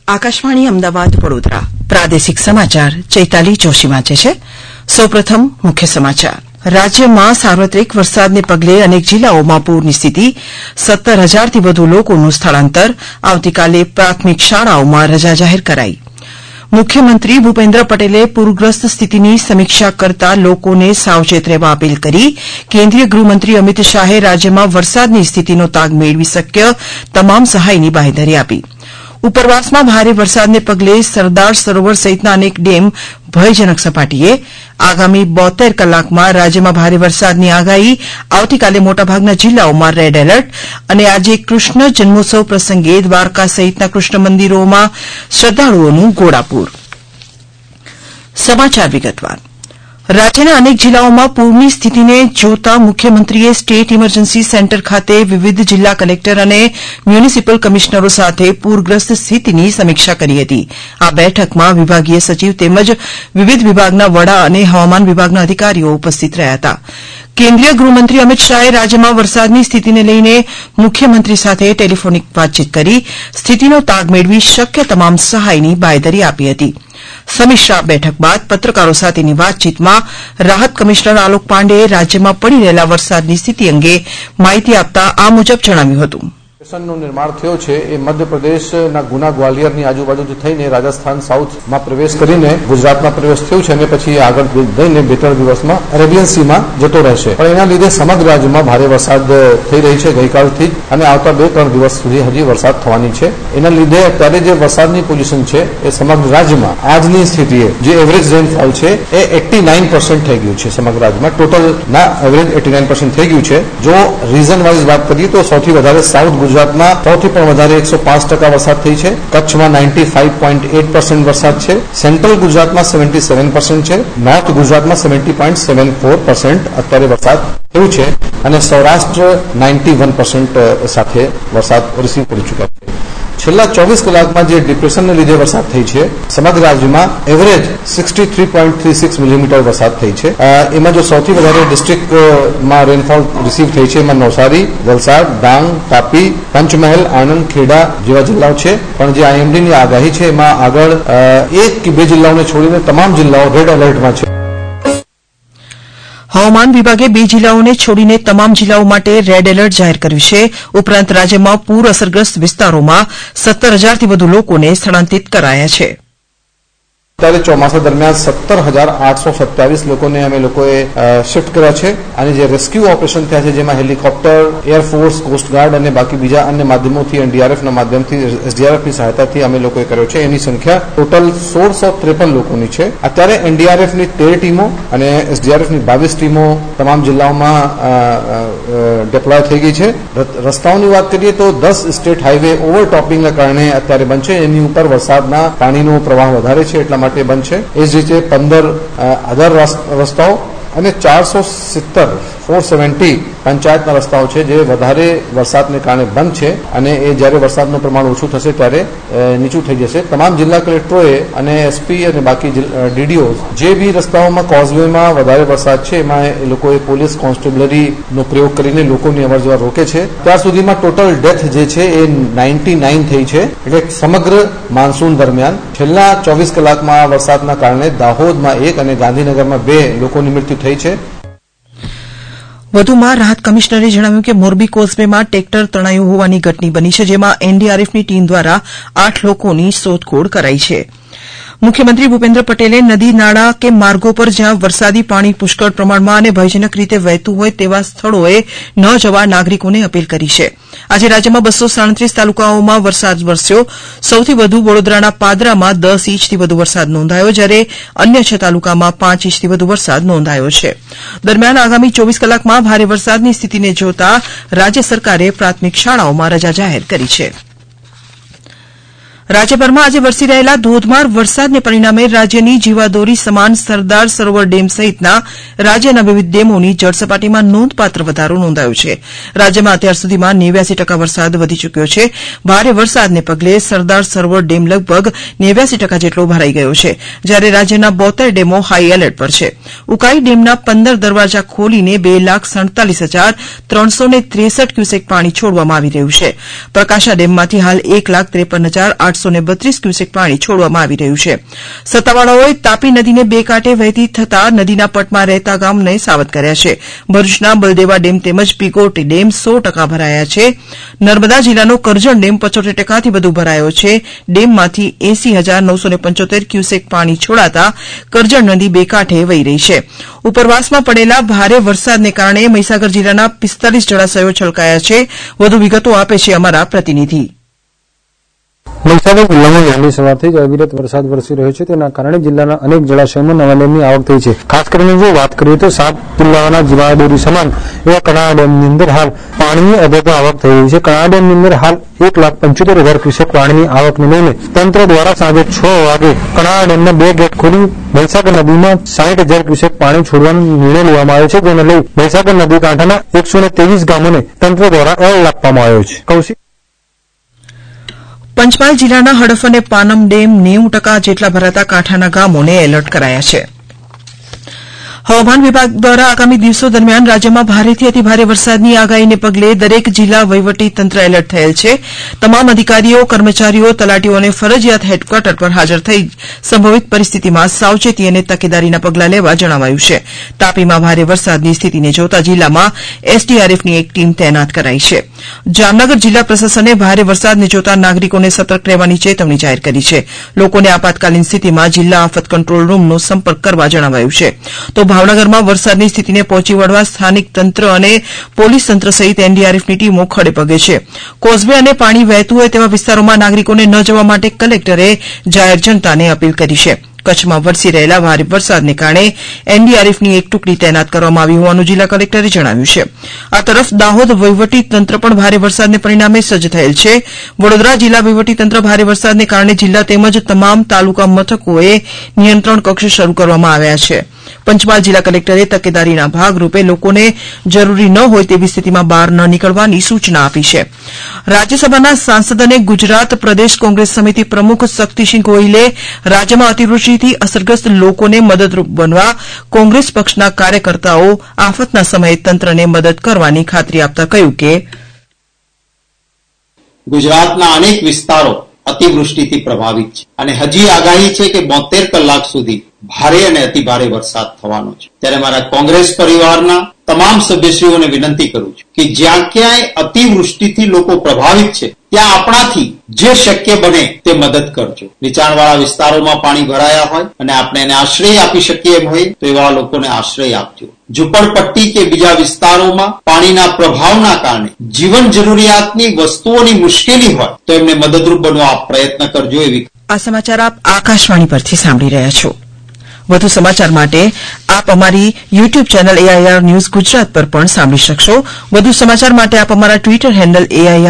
આકાશવાણી અમદાવાદ વડોદરા પ્રાદેશિક સમાચાર ચૈતાલી જોશી વાંચે છે. સૌપ્રથમ મુખ્ય સમાચાર. રાજ્યમાં સાર્વત્રિક વરસાદને પગલે અનેક જિલ્લાઓમાં પૂરની સ્થિતિ. 17,000થી વધુ લોકોનું સ્થળાંતર. આવતીકાલે પ્રાથમિક શાળાઓમાં રજા જાહેર કરાઈ. મુખ્યમંત્રી ભૂપેન્દ્ર પટેલે પૂરગ્રસ્ત સ્થિતિની સમીક્ષા કરતા લોકોને સાવચેત રહેવા અપીલ કરી. કેન્દ્રીય ગૃહમંત્રી અમિત શાહે રાજ્યમાં વરસાદની સ્થિતિનો તાગ મેળવી શક્ય તમામ સહાયની બાંહેધરી આપી. ઉપરવાસમાં ભારે વરસાદને પગલે સરદાર સરોવર સહિતના અનેક ડેમ ભયજનક સપાટીએ. આગામી 72 કલાકમાં રાજ્યમાં ભારે વરસાદની આગાહી. આવતીકાલે મોટાભાગના જિલ્લાઓમાં રેડ એલર્ટ. અને આજે કૃષ્ણ જન્મોત્સવ પ્રસંગે દ્વારકા સહિતના કૃષ્ણ મંદિરોમાં શ્રદ્ધાળુઓનું ઘોડાપૂર. સમાચાર વિગતવાર. રાજ્યના અનેક જિલ્લાઓમાં પૂરની સ્થિતિને જોતા મુખ્યમંત્રીએ સ્ટેટ ઇમરજન્સી સેન્ટર ખાતે વિવિધ જિલ્લા કલેક્ટર અને મ્યુનિસિપલ કમિશનરો સાથે પૂરગ્રસ્ત સ્થિતિની સમીક્ષા કરી હતી. આ બેઠકમાં વિભાગીય સચિવ તેમજ વિવિધ વિભાગના વડા અને હવામાન વિભાગના અધિકારીઓ ઉપસ્થિત રહ્યા હતા. કેન્દ્રીય ગૃહમંત્રી અમિત શાહે રાજ્યમાં વરસાદની સ્થિતિને લઈને મુખ્યમંત્રી સાથે ટેલિફોનિક વાતચીત કરી સ્થિતિનો તાગ મેળવી શક્ય તમામ સહાયની બાંહેધરી આપી હતી. સમીક્ષા બેઠક બાદ પત્રકારો સાથેની વાતચીતમાં રાહત કમિશનર આલોક પાંડેએ રાજ્યમાં પડી રહેલા વરસાદની સ્થિતિ અંગે માહિતી આપતા આ મુજબ જણાવ્યું હતું. સ્ટેશનનું નિર્માણ થયો છે એ મધ્યપ્રદેશના ગુના ગ્વાલિયરની આજુબાજુથી થઈને રાજસ્થાન સાઉથમાં પ્રવેશ કરીને ગુજરાતમાં પ્રવેશ થયું છે અને પછી આગળ જઈને 2-3 દિવસમાં અરેબિયન સીમાં જતો રહેશે. પણ એના લીધે સમગ્ર રાજ્યમાં ભારે વરસાદ થઈ રહી છે ગઈકાલથી અને આવતા 2-3 દિવસ સુધી હજી વરસાદ થવાની છે. એના લીધે અત્યારે જે વરસાદની પોઝિશન છે એ સમગ્ર રાજ્યમાં આજની સ્થિતિએ જે એવરેજ રેનફોલ છે એ 89% થઈ ગયું છે. સમગ્ર રાજ્યમાં ટોટલના એવરેજ 89% થઈ ગયું છે. જો રીઝન વાઇઝ વાત કરીએ તો સૌથી વધારે સાઉથ ગુજરાતમાં સૌથી પણ વધારે 105% વરસાદ થઈ છે. કચ્છમાં 95.8% વરસાદ છે. સેન્ટ્રલ ગુજરાતમાં 77% છે. નોર્થ ગુજરાતમાં 70.74% અત્યારે વરસાદ થયું છે અને સૌરાષ્ટ્ર 91% સાથે વરસાદ રિસીવ કરી ચૂક્યા છે. છેલ્લા 24 કલાકમાં જે ડિપ્રેશનને લીધે વરસાદ થઈ છે સમગ્ર રાજ્યમાં એવરેજ 63.36 મિલીમીટર વરસાદ થઈ છે. એમાં જો સૌથી વધારે ડિસ્ટ્રિક્ટમાં રેનફોલ રિસીવ થઈ છે એમાં નવસારી, વલસાડ, ડાંગ, તાપી, પંચમહાલ, આણંદ, ખેડા જેવા જિલ્લાઓ છે. પણ જે આઈએમડીની આગાહી છે એમાં આગળ 1 કે 2 જિલ્લાઓને છોડીને તમામ જિલ્લાઓ રેડ એલર્ટમાં છે. હવામાન વિભાગે 2 જિલ્લાઓને છોડીને તમામ જિલ્લાઓ માટે રેડ એલર્ટ જાહેર કર્યું છે. ઉપરાંત રાજ્યમાં પૂર અસરગ્રસ્ત વિસ્તારોમાં 17,000થી વધુ લોકોને સ્થળાંતરિત કરાયા છે. અત્યારે ચોમાસા દરમિયાન 17,827 લોકોને અમે લોકોએ શિફ્ટ કર્યા છે અને જે રેસ્ક્યુ ઓપરેશન થયા છે જેમાં હેલિકોપ્ટર, એરફોર્સ, કોસ્ટગાર્ડ અને બાકી બીજા અન્ય માધ્યમોથી એનડીઆરએફના માધ્યમથી એસડીઆરએફની સહાયતાથી અમે લોકોએ કર્યો છે. એની સંખ્યા ટોટલ 1,653 લોકોની છે. અત્યારે એનડીઆરએફની 13 ટીમો અને એસડીઆરએફની 22 ટીમો તમામ જિલ્લાઓમાં ડિપ્લોય થઈ ગઈ છે. રસ્તાઓની વાત કરીએ તો 10 સ્ટેટ હાઈવે ઓવરટોપિંગના કારણે અત્યારે બંધ છે. એની ઉપર વરસાદના પાણીનો પ્રવાહ વધારે છે એટલા માટે બંધ છે. એ જ રીતે 15 અધર રસ્તાઓ અને 470 પંચાયતના રસ્તાઓ છે જે વધારે વરસાદને કારણે બંધ છે અને એ જ્યારે વરસાદનું પ્રમાણ ઓછું થશે ત્યારે નીચું થઈ જશે. તમામ જિલ્લા કલેક્ટરોએ અને એસપી અને બાકી ડીડીઓ જે બી રસ્તાઓમાં કોઝવેમાં વધારે વરસાદ છે એમાં એ લોકોએ પોલીસ કોન્સ્ટેબલરીનો પ્રયોગ કરીને લોકોની અવરજવર રોકે છે. ત્યાં સુધીમાં ટોટલ ડેથ જે છે એ 99 થઈ છે. એટલે સમગ્ર માનસૂન દરમિયાન છેલ્લા 24 કલાકમાં વરસાદના કારણે દાહોદમાં 1 અને ગાંધીનગરમાં 2 લોકોની મૃત્યુ થઈ છે. વધુમાં રાહત કમિશનરે જણાવ્યું કે મોરબી કોઝવેમાં ટ્રેક્ટર તણાયું હોવાની ઘટના બની છે જેમાં એનડીઆરએફની ટીમ દ્વારા 8 લોકોની શોધખોળ કરાઈ છે. મુખ્યમંત્રી ભૂપેન્દ્ર પટેલે નદી, નાળા કે માર્ગો પર જ્યાં વરસાદી પાણી પુષ્કળ પ્રમાણમાં અને ભયજનક રીતે વહેતું હોય તેવા સ્થળોએ ન જવા નાગરિકોને અપીલ કરી છે. આજે રાજ્યમાં 237 તાલુકાઓમાં વરસાદ વરસ્યો. સૌથી વધુ વડોદરાના પાદરામાં 10 ઇંચથી વધુ વરસાદ નોંધાયો જ્યારે અન્ય 6 તાલુકામાં 5 ઇંચથી વધુ વરસાદ નોંધાયો છે. દરમિયાન આગામી 24 કલાકમાં ભારે વરસાદની સ્થિતિને જોતા રાજ્ય સરકારે પ્રાથમિક શાળાઓમાં રજા જાહેર કરી છે. રાજ્યભરમાં આજે વરસી રહેલા ધોધમાર વરસાદને પરિણામે રાજ્યની જીવાદોરી સમાન સરદાર સરોવર ડેમ સહિતના રાજ્યના વિવિધ ડેમોની જળસપાટીમાં નોંધપાત્ર વધારો નોંધાયો છે. રાજ્યમાં અત્યાર સુધીમાં 89% વરસાદ વધી ચૂક્યો છે. ભારે વરસાદને પગલે સરદાર સરોવર ડેમ લગભગ 89% જેટલો ભરાઈ ગયો છે જ્યારે રાજ્યના 72 ડેમો હાઈ એલર્ટ પર છે. ઉકાઈ ડેમના 15 દરવાજા ખોલીને 2,47,363 ક્યુસેક પાણી છોડવામાં આવી રહ્યું છે. પ્રકાશા ડેમમાંથી હાલ 1,53,800 832 ક્યુસેક પાણી છોડવામાં આવી રહ્યું છે. સત્તાવાળાઓએ તાપી નદીને બે કાંઠે વહેતી થતા નદીના પટમાં રહેતા ગામને સાવધ કર્યા છે. ભરૂચના બલદેવા ડેમ તેમજ પીકોટી ડેમ 100% ભરાયા છે. નર્મદા જિલ્લાનો કરજણ ડેમ 75%થી વધુ ભરાયો છે. ડેમમાંથી 80,975 ક્યુસેક પાણી છોડાતા કરજણ નદી બે કાંઠે વહી રહી છે. ઉપરવાસમાં પડેલા ભારે વરસાદને કારણે મહીસાગર જિલ્લાના 45 જળાશયો છલકાયા છે. વધુ વિગતો આપે છે અમારા પ્રતિનિધિ. મહીસાગર જિલ્લામાં વહેલી સવારથી જ અવિરત વરસાદ વરસી રહ્યો છે. તેના કારણે જિલ્લાના અનેક જળાશયોમાં નવા ડેમની આવક થઈ છે. ખાસ કરીને જો વાત કરીએ તો 7 જિલ્લાઓના જીવાદોરી સમાન એવા કણાણા ડેમની અંદર હાલ પાણીની અધોગતિ આવક થઈ રહી છે. કણાણા ડેમની અંદર હાલ 1,75,000 ક્યુસેક પાણીની આવકને લઈને તંત્ર દ્વારા સાંજે 6 વાગે કણાણા ડેમના 2 ગેટ ખોલી મહીસાગર નદીમાં 60,000 ક્યુસેક પાણી છોડવાનો નિર્ણય લેવામાં આવ્યો છે. જેને લઈ મહીસાગર નદી કાંઠાના 123 ગામોને તંત્ર દ્વારા એલર્ટ આપવામાં આવ્યો છે. કૌશિક પંચમહાલ જિલ્લાના હડફ અને પાનમ ડેમ 90% જેટલા ભરાતા કાંઠાના ગામોને એલર્ટ કરાયા છે. હવામાન વિભાગ દ્વારા આગામી દિવસો દરમિયાન રાજ્યમાં ભારેથી અતિભારે વરસાદની આગાહીને પગલે દરેક જિલ્લા વહીવટી તંત્ર એલર્ટ થયેલ છે. તમામ અધિકારીઓ, કર્મચારીઓ, તલાટીઓને ફરજિયાત હેડક્વાર્ટર પર હાજર થઈ સંભવિત પરિસ્થિતિમાં સાવચેતી અને તકેદારીના પગલાં લેવા જણાવાયું છે. તાપીમાં ભારે વરસાદની સ્થિતિને જોતા જિલ્લામાં એસડીઆરએફની એક ટીમ તૈનાત કરાઈ છે. જામનગર જિલ્લા પ્રશાસને ભારે વરસાદને જોતા નાગરિકોને સતર્ક રહેવાની ચેતવણી જાહેર કરી છે. લોકોને આપાતકાલીન સ્થિતિમાં જિલ્લા આફત કંટ્રોલ રૂમનો સંપર્ક કરવા જણાવાયું છે. તો ભાવનગરમાં વરસાદની સ્થિતિને પહોંચી વળવા સ્થાનિક તંત્ર અને પોલીસ તંત્ર સહિત એનડીઆરએફની ટીમો ખડે પગે છે. કોઝવે અને પાણી વહેતું હોય તેવા વિસ્તારોમાં નાગરિકોને ન જવા માટે કલેક્ટરે જાહેર જનતાને અપીલ કરી છે. કચ્છમાં વરસી રહેલા ભારે વરસાદને કારણે એનડીઆરએફની એક ટુકડી તૈનાત કરવામાં આવી હોવાનું જિલ્લા કલેક્ટરે જણાવ્યું છે. આ તરફ દાહોદ વહીવટી તંત્ર પણ ભારે વરસાદને પરિણામે સજ્જ થયેલ છે. વડોદરા જિલ્લા વહીવટી તંત્ર ભારે વરસાદને કારણે જિલ્લા તેમજ તમામ તાલુકા મથકોએ નિયંત્રણ કક્ષ શરૂ કરવામાં આવ્યા છે. પંચમહાલ જિલ્લા કલેક્ટરે તકેદારીના ભાગરૂપે લોકોને જરૂરી ન હોય તેવી સ્થિતિમાં બહાર ન નીકળવાની સૂચના આપી છે. રાજ્યસભાના સાંસદ અને ગુજરાત પ્રદેશ કોંગ્રેસ સમિતિ પ્રમુખ શક્તિસિંહ ગોહિલે રાજ્યમાં અતિવૃષ્ટિથી અસરગ્રસ્ત લોકોને મદદરૂપ બનવા કોંગ્રેસ પક્ષના કાર્યકર્તાઓ આફતના સમયે તંત્રને મદદ કરવાની ખાતરી આપતા કહ્યું કે ગુજરાતના અનેક વિસ્તારો અતિવૃષ્ટિથી પ્રભાવિત છે અને હજી આગાહી છે કે 72 કલાક સુધી ભારે અને અતિભારે વરસાદ થવાનો છે. ત્યારે મારા કોંગ્રેસ પરિવારના તમામ સભ્યશ્રીઓને વિનંતી કરું છું કે જ્યાં ક્યાંય અતિવૃષ્ટિથી લોકો પ્રભાવિત છે ત્યાં આપણાથી જે શક્ય બને તે મદદ કરજો. નીચાણવાળા વિસ્તારોમાં પાણી ભરાયા હોય અને આપણે એને આશ્રય આપી શકીએ એમ હોય તો એવા લોકોને આશ્રય આપજો. ઝુંપડપટ્ટી કે બીજા વિસ્તારોમાં પાણીના પ્રભાવના કારણે જીવન જરૂરિયાતની વસ્તુઓની મુશ્કેલી હોય તો એમને મદદરૂપ બનવા પ્રયત્ન કરજો. એવી આ સમાચાર આપ આકાશવાણી પરથી સાંભળી રહ્યા છો. વધુ સમાચાર માટે આપ અમારી YouTube channel AIR news Gujarat પર પણ સાંભળી શકશો. વધુ સમાચાર માટે આપ અમારા ટ્વિટર હેન્ડલ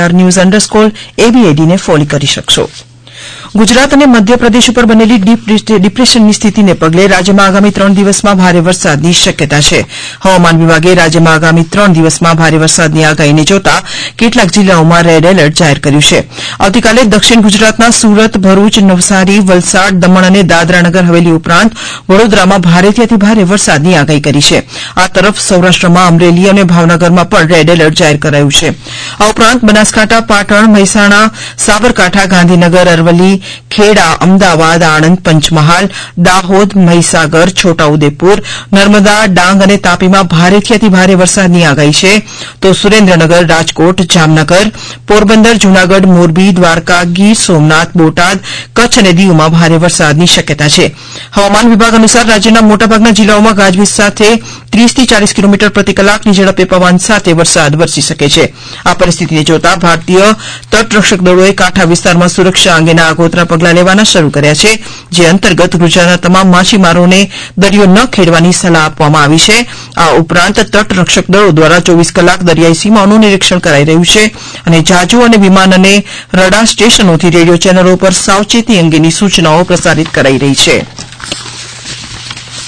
AIR_ABAD ને ફોલો કરી શકશો. ગુજરાત અને મધ્યપ્રદેશ ઉપર બનેલી ડીપ ડિપ્રેશનની સ્થિતિને પગલે રાજ્યમાં આગામી 3 દિવસમાં ભારે વરસાદની શક્યતા છે. હવામાન વિભાગે રાજ્યમાં આગામી 3 દિવસમાં ભારે વરસાદની આગાહીને જોતા કેટલાક જિલ્લાઓમાં રેડ એલર્ટ જાહેર કર્યું છે. આવતીકાલે દક્ષિણ ગુજરાતના સુરત, ભરૂચ, નવસારી, વલસાડ, દમણ અને દાદરાનગર હવેલી ઉપરાંત વડોદરામાં ભારેથી અતિભારે વરસાદની આગાહી કરી છે. આ તરફ સૌરાષ્ટ્રમાં અમરેલી અને ભાવનગરમાં પણ રેડ એલર્ટ જાહેર કરાયું છે. આ ઉપરાંત બનાસકાંઠા, પાટણ, મહેસાણા, સાબરકાંઠા, ગાંધીનગર, અરવલ્લી, ખેડા, અમદાવાદ, આણંદ, પંચમહાલ, દાહોદ, મહીસાગર, છોટાઉદેપુર, નર્મદા, ડાંગ અને તાપીમાં ભારેથી અતિભારે વરસાદની આગાહી છે. તો સુરેન્દ્રનગર, રાજકોટ, જામનગર, પોરબંદર, જૂનાગઢ, મોરબી, દ્વારકા, ગીર સોમનાથ, બોટાદ, કચ્છ અને દીવમાં ભારે વરસાદની શક્યતા છે. હવામાન વિભાગ અનુસાર રાજ્યના મોટાભાગના જિલ્લાઓમાં ગાજવીજ સાથે 30 થી 40 કિલોમીટર પ્રતિ કલાકની ઝડપે પવન સાથે વરસાદ વરસી શકે છે. આ પરિસ્થિતિને જોતા ભારતીય તટરક્ષક દળોએ કાંઠા વિસ્તારમાં સુરક્ષા અંગેના આગોતરા પગલાં લેવાના શરૂ કર્યા છે. જે અંતર્ગત ગુજરાતના તમામ માછીમારોને દરિયો ન ખેડવાની સલાહ આપવામાં આવી છે. આ ઉપરાંત તટરક્ષક દળો દ્વારા 24 કલાક દરિયાઈ સીમાઓનું નિરીક્ષણ કરાઈ રહ્યું છે અને જહાજો અને વિમાન અને રડાર સ્ટેશનોથી રેડિયો ચેનલો પર સાવચેતી અંગેની સૂચનાઓ પ્રસારિત કરાઈ રહી છે.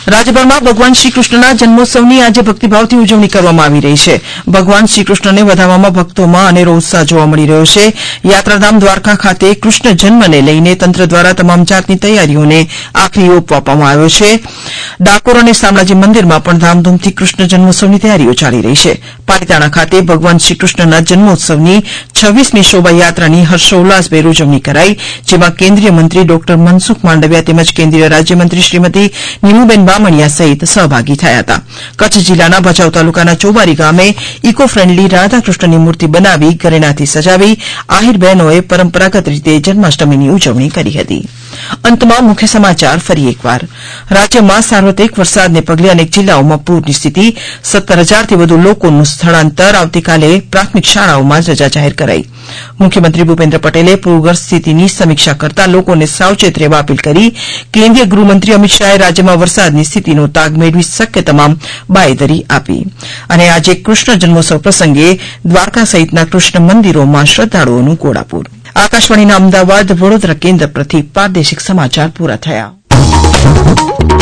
રાજ્યભરમાં ભગવાન શ્રીકૃષ્ણના જન્મોત્સવની આજે ભક્તિભાવથી ઉજવણી કરવામાં આવી રહી છે. ભગવાન શ્રીકૃષ્ણને વધાવવામાં ભક્તોમાં અનેરો ઉત્સાહ જોવા મળી રહ્યો છે. યાત્રાધામ દ્વારકા ખાતે કૃષ્ણ જન્મને લઈને તંત્ર દ્વારા તમામ જાતની તૈયારીઓને આખરી ઓપ આપવામાં આવ્યો છે. ડાકોર અને શામળાજી મંદિરમાં પણ ધામધૂમથી કૃષ્ણ જન્મોત્સવની તૈયારીઓ ચાલી રહી છે. પાલીતાણા ખાતે ભગવાન શ્રીકૃષ્ણના જન્મોત્સવની 26મી શોભાયાત્રાની હર્ષોલ્લાસભેર ઉજવણી કરાઈ, જેમાં કેન્દ્રીય મંત્રી ડોક્ટર મનસુખ માંડવિયા તેમજ કેન્દ્રીય રાજ્યમંત્રી શ્રીમતી નીમુબેન બામણિયા સહિત સહભાગી થયા હતા. કચ્છ જિલ્લાના ભચાઉ તાલુકાના ચોબારી ગામે ઇકો ફ્રેન્ડલી રાધાકૃષ્ણની મૂર્તિ બનાવી ઘરેણાથી સજાવી આહિર બહેનોએ પરંપરાગત રીતે જન્માષ્ટમીની ઉજવણી કરી હતી. અંતમાં મુખ્ય સમાચાર ફરી એકવાર. રાજ્યમાં સાર્વત્રિક વરસાદને પગલે અનેક જિલ્લાઓમાં પૂરની સ્થિતિ. 17,000થી વધુ લોકોનું સ્થળાંતર. આવતીકાલે પ્રાથમિક શાળાઓમાં રજા જાહેર કરાઈ. મુખ્યમંત્રી ભૂપેન્દ્ર પટેલે પૂરગ્રસ્ત સ્થિતિની સમીક્ષા કરતા લોકોને સાવચેત રહેવા અપીલ કરી. કેન્દ્રીય ગૃહમંત્રી અમિત શાહે રાજ્યમાં વરસાદની સ્થિતિનો તાગ મેળવી શક્ય તમામ બાંયધરી આપી. અને આજે કૃષ્ણ જન્મોત્સવ પ્રસંગે દ્વારકા સહિતના કૃષ્ણ મંદિરોમાં શ્રદ્ધાળુઓનું ઘોડાપૂર. આકાશવાણીના અમદાવાદ વડોદરા કેન્દ્ર પરથી પ્રાદેશિક સમાચાર પૂરા થયા.